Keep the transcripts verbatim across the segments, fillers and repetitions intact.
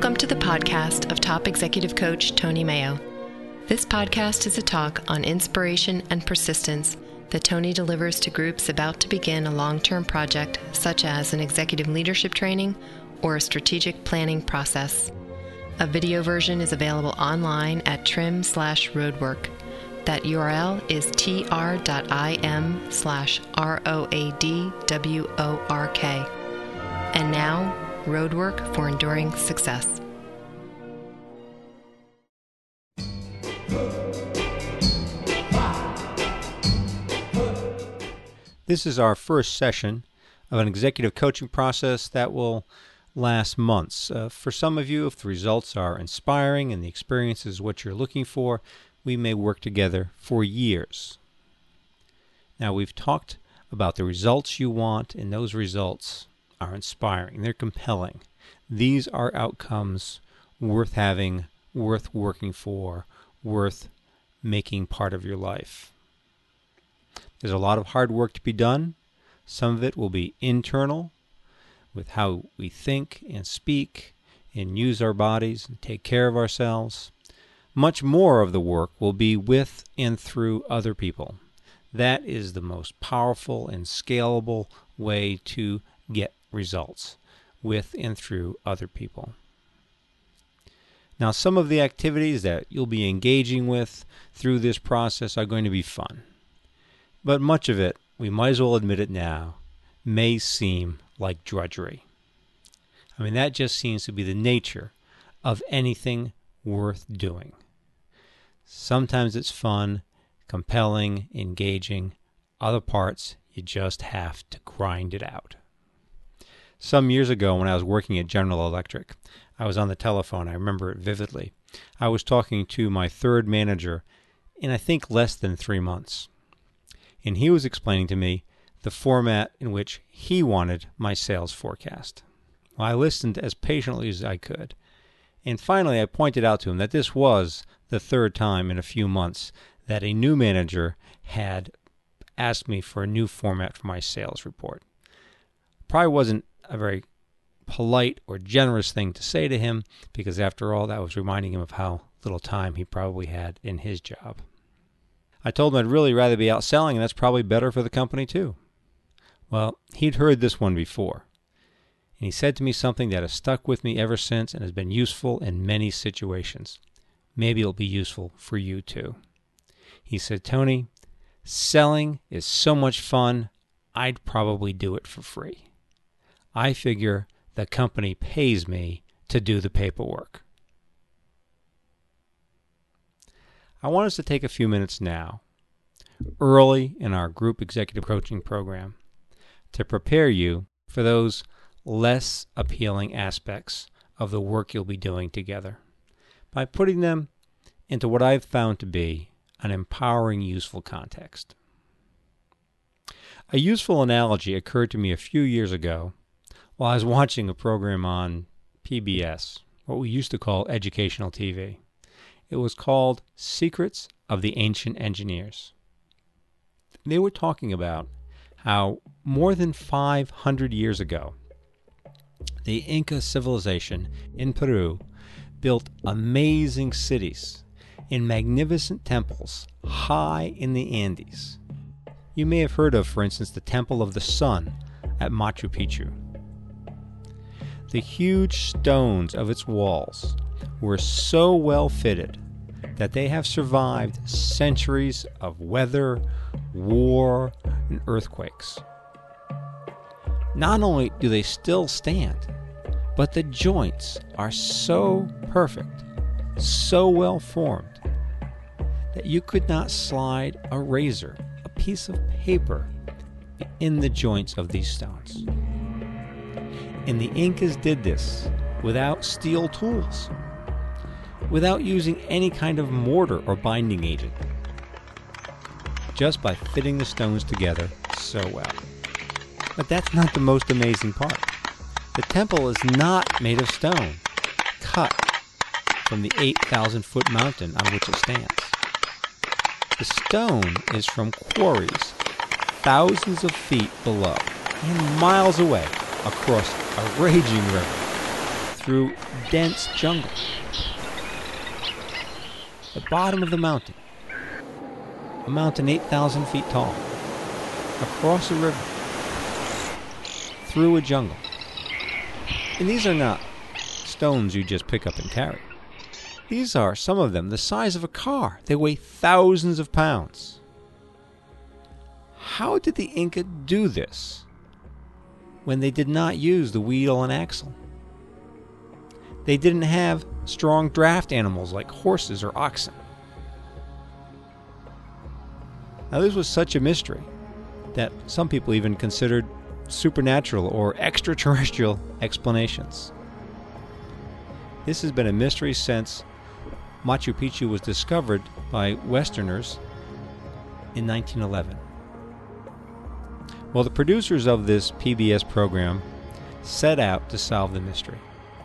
Welcome to the podcast of top executive coach Tony Mayo. This podcast is a talk on inspiration and persistence that Tony delivers to groups about to begin a long-term project, such as an executive leadership training or a strategic planning process. A video version is available online at trim slash roadwork. That U R L is tr.im slash R-O-A-D-W-O-R-K. And now, Roadwork for Enduring Success. This is our first session of an executive coaching process that will last months. Uh, for some of you, if the results are inspiring and the experience is what you're looking for, we may work together for years. Now, we've talked about the results you want, and those results are inspiring. They're compelling. These are outcomes worth having, worth working for, worth making part of your life. There's a lot of hard work to be done. Some of it will be internal, with how we think and speak and use our bodies and take care of ourselves. Much more of the work will be with and through other people. That is the most powerful and scalable way to get results, with and through other people. Now, some of the activities that you'll be engaging with through this process are going to be fun. But much of it, we might as well admit it now, may seem like drudgery. I mean, that just seems to be the nature of anything worth doing. Sometimes it's fun, compelling, engaging. Other parts, you just have to grind it out. Some years ago, when I was working at General Electric, I was on the telephone. I remember it vividly. I was talking to my third manager in, I think, less than three months. And he was explaining to me the format in which he wanted my sales forecast. Well, I listened as patiently as I could. And finally, I pointed out to him that this was the third time in a few months that a new manager had asked me for a new format for my sales report. Probably wasn't a very polite or generous thing to say to him, because after all, that was reminding him of how little time he probably had in his job. I told him I'd really rather be out selling, and that's probably better for the company too. Well, he'd heard this one before, and he said to me something that has stuck with me ever since and has been useful in many situations. Maybe it'll be useful for you too. He said, "Tony, selling is so much fun, I'd probably do it for free. I figure the company pays me to do the paperwork." I want us to take a few minutes now, early in our group executive coaching program, to prepare you for those less appealing aspects of the work you'll be doing together by putting them into what I've found to be an empowering, useful context. A useful analogy occurred to me a few years ago while I was watching a program on P B S, what we used to call educational T V. It was called Secrets of the Ancient Engineers. They were talking about how more than five hundred years ago, the Inca civilization in Peru built amazing cities in magnificent temples high in the Andes. You may have heard of, for instance, the Temple of the Sun at Machu Picchu. The huge stones of its walls were so well fitted that they have survived centuries of weather, war, and earthquakes. Not only do they still stand, but the joints are so perfect, so well formed, that you could not slide a razor, a piece of paper, in the joints of these stones. And the Incas did this without steel tools, without using any kind of mortar or binding agent, just by fitting the stones together so well. But that's not the most amazing part. The temple is not made of stone, cut from the eight thousand foot mountain on which it stands. The stone is from quarries thousands of feet below and miles away across a raging river through dense jungle. The bottom of the mountain, a mountain eight thousand feet tall, across a river, through a jungle. And these are not stones you just pick up and carry. These are, some of them, the size of a car. They weigh thousands of pounds. How did the Inca do this when they did not use the wheel and axle? They didn't have strong draft animals like horses or oxen. Now, this was such a mystery that some people even considered supernatural or extraterrestrial explanations. This has been a mystery since Machu Picchu was discovered by Westerners in nineteen eleven. Well, the producers of this P B S program set out to solve the mystery.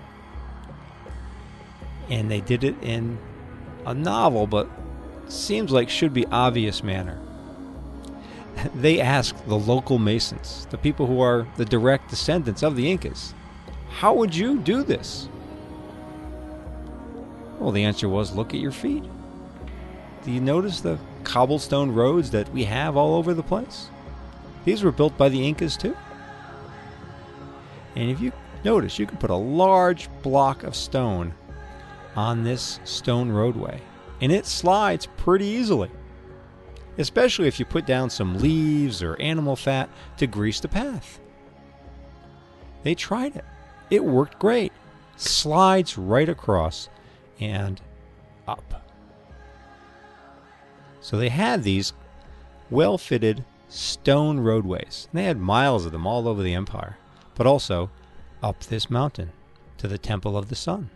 And they did it in a novel, but seems like should be obvious manner. They asked the local Masons, the people who are the direct descendants of the Incas, how would you do this? Well, the answer was, look at your feet. Do you notice the cobblestone roads that we have all over the place? These were built by the Incas too. And if you notice, you can put a large block of stone on this stone roadway, and it slides pretty easily, especially if you put down some leaves or animal fat to grease the path. They tried it. It worked great. Slides right across and up. So they had these well-fitted stone roadways. And they had miles of them all over the empire, but also up this mountain to the Temple of the Sun.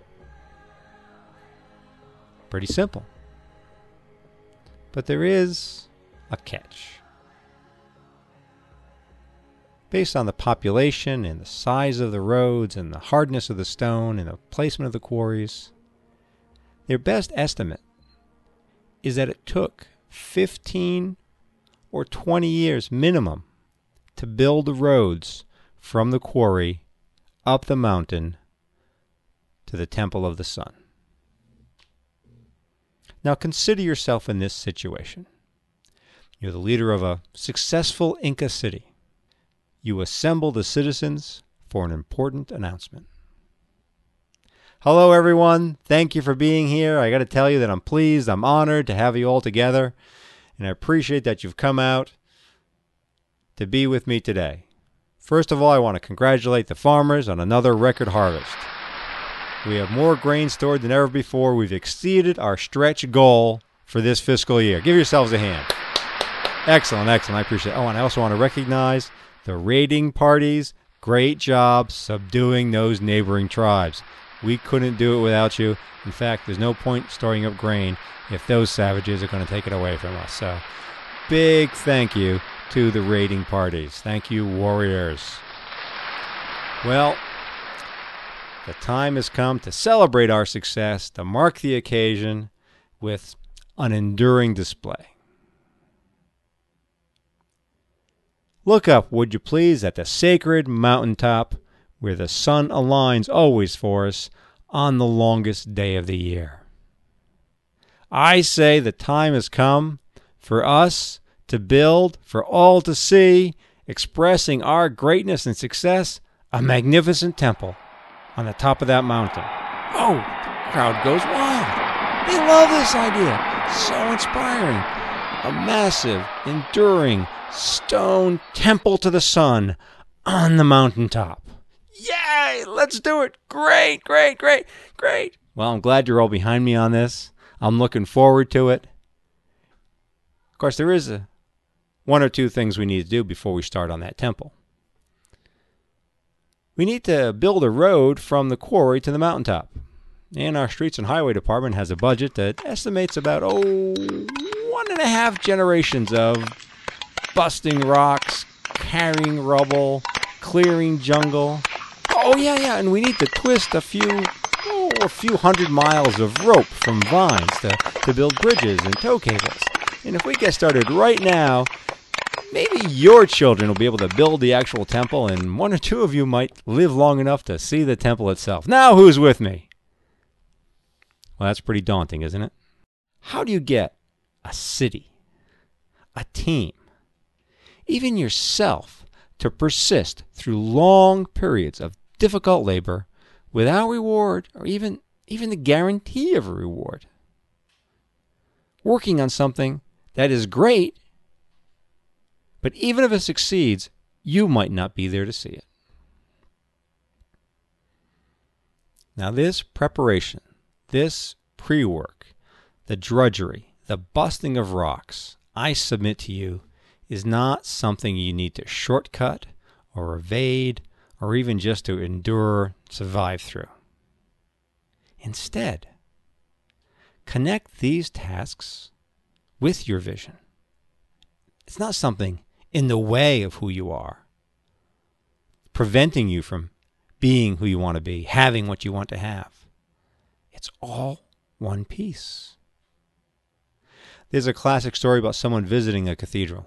Pretty simple. But there is a catch. Based on the population and the size of the roads and the hardness of the stone and the placement of the quarries, their best estimate is that it took fifteen or twenty years minimum to build the roads from the quarry up the mountain to the Temple of the Sun. Now consider yourself in this situation. You're the leader of a successful Inca city. You assemble the citizens for an important announcement. Hello, everyone. Thank you for being here. I got to tell you that I'm pleased, I'm honored to have you all together, and I appreciate that you've come out to be with me today. First of all, I want to congratulate the farmers on another record harvest. We have more grain stored than ever before. We've exceeded our stretch goal for this fiscal year. Give yourselves a hand. Excellent, excellent. I appreciate it. Oh, and I also want to recognize the raiding parties. Great job subduing those neighboring tribes. We couldn't do it without you. In fact, there's no point storing up grain if those savages are going to take it away from us. So, big thank you to the raiding parties. Thank you, warriors. Well, the time has come to celebrate our success, to mark the occasion with an enduring display. Look up, would you please, at the sacred mountaintop where the sun aligns always for us on the longest day of the year. I say the time has come for us to build, for all to see, expressing our greatness and success, a magnificent temple on the top of that mountain. Oh, the crowd goes wild. They love this idea. So inspiring. A massive, enduring stone temple to the sun on the mountaintop. Yay! Let's do it. Great, great, great, great. Well, I'm glad you're all behind me on this. I'm looking forward to it. Of course, there is a, one or two things we need to do before we start on that temple. We need to build a road from the quarry to the mountaintop. And our Streets and Highway Department has a budget that estimates about, oh, one and a half generations of busting rocks, carrying rubble, clearing jungle. Oh, yeah, yeah, and we need to twist a few, oh, a few hundred miles of rope from vines to, to build bridges and tow cables. And if we get started right now, Maybe your children will be able to build the actual temple, and one or two of you might live long enough to see the temple itself. Now who's with me? Well, that's pretty daunting, isn't it? How do you get a city, a team, even yourself to persist through long periods of difficult labor without reward or even, even the guarantee of a reward? Working on something that is great, but even if it succeeds, you might not be there to see it. Now this preparation, this pre-work, the drudgery, the busting of rocks, I submit to you, is not something you need to shortcut or evade or even just to endure, survive through. Instead, connect these tasks with your vision. It's not something in the way of who you are, preventing you from being who you want to be, having what you want to have. It's all one piece. There's a classic story about someone visiting a cathedral.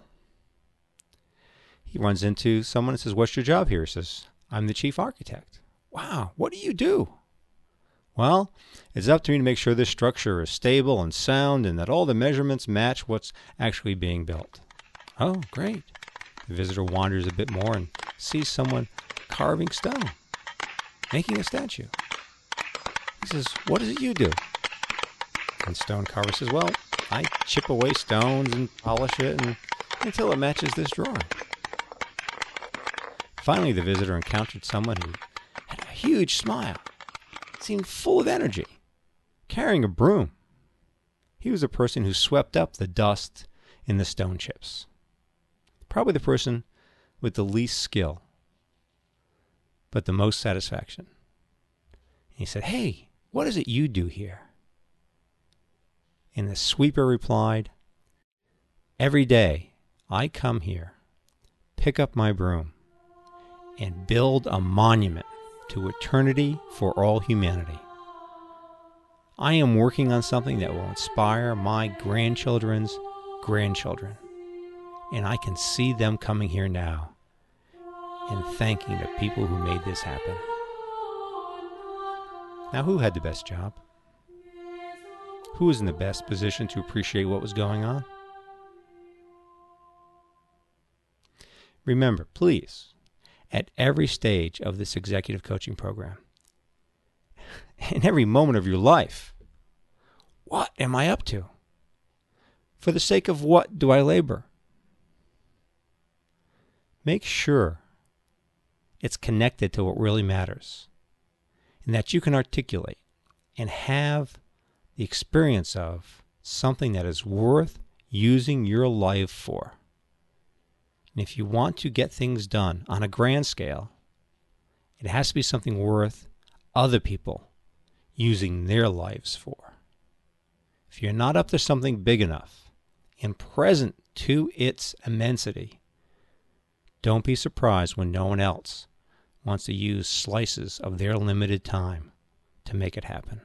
He runs into someone and says, "What's your job here?" He says, "I'm the chief architect." "Wow, what do you do?" "Well, it's up to me to make sure this structure is stable and sound and that all the measurements match what's actually being built." "Oh, great." The visitor wanders a bit more and sees someone carving stone, making a statue. He says, "What is it you do?" And stone carver says, "Well, I chip away stones and polish it and, until it matches this drawing." Finally, the visitor encountered someone who had a huge smile, seemed full of energy, carrying a broom. He was a person who swept up the dust in the stone chips. Probably the person with the least skill, but the most satisfaction. And he said, "Hey, what is it you do here?" And the sweeper replied, "Every day I come here, pick up my broom, and build a monument to eternity for all humanity. I am working on something that will inspire my grandchildren's grandchildren. And I can see them coming here now and thanking the people who made this happen." Now, who had the best job? Who was in the best position to appreciate what was going on? Remember, please, at every stage of this executive coaching program, in every moment of your life, what am I up to? For the sake of what do I labor? Make sure it's connected to what really matters and that you can articulate and have the experience of something that is worth using your life for. And if you want to get things done on a grand scale, it has to be something worth other people using their lives for. If you're not up to something big enough and present to its immensity, don't be surprised when no one else wants to use slices of their limited time to make it happen.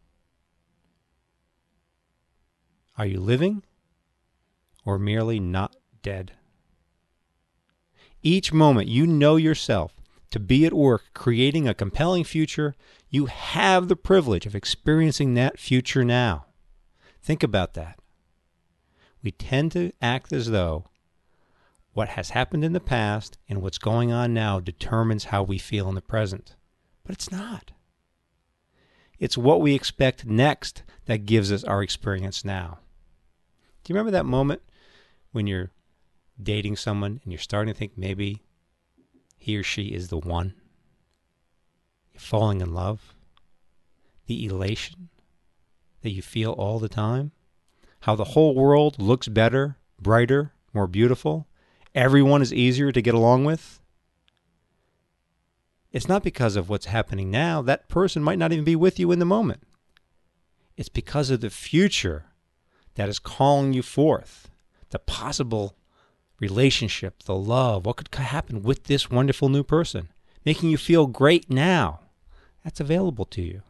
Are you living or merely not dead? Each moment you know yourself to be at work creating a compelling future, you have the privilege of experiencing that future now. Think about that. We tend to act as though what has happened in the past and what's going on now determines how we feel in the present. But it's not. It's what we expect next that gives us our experience now. Do you remember that moment when you're dating someone and you're starting to think maybe he or she is the one? You're falling in love. The elation that you feel all the time. How the whole world looks better, brighter, more beautiful. Everyone is easier to get along with. It's not because of what's happening now. That person might not even be with you in the moment. It's because of the future that is calling you forth. The possible relationship, the love, what could happen with this wonderful new person, making you feel great now. That's available to you.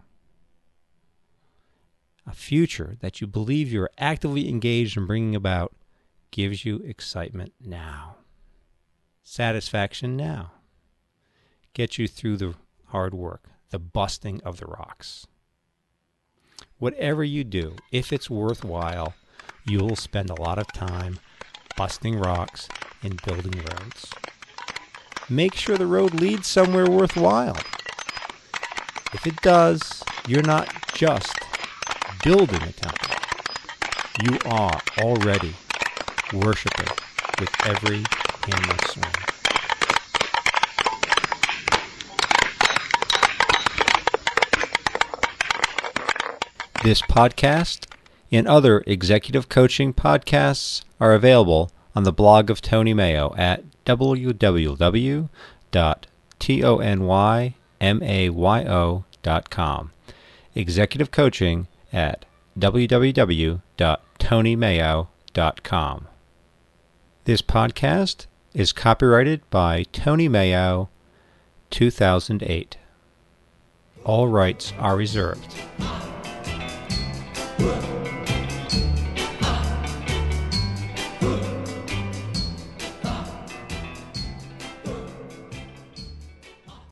A future that you believe you're actively engaged in bringing about gives you excitement now, satisfaction now, get you through the hard work, the busting of the rocks. Whatever you do, if it's worthwhile, you'll spend a lot of time busting rocks and building roads. Make sure the road leads somewhere worthwhile. If it does, you're not just building a temple. You are already worshiping with every hammer swing. This podcast and other executive coaching podcasts are available on the blog of Tony Mayo at w w w dot tony mayo dot com. Executive coaching at w w w dot tony mayo dot com. This podcast is copyrighted by Tony Mayo, two thousand eight. All rights are reserved. Whoa.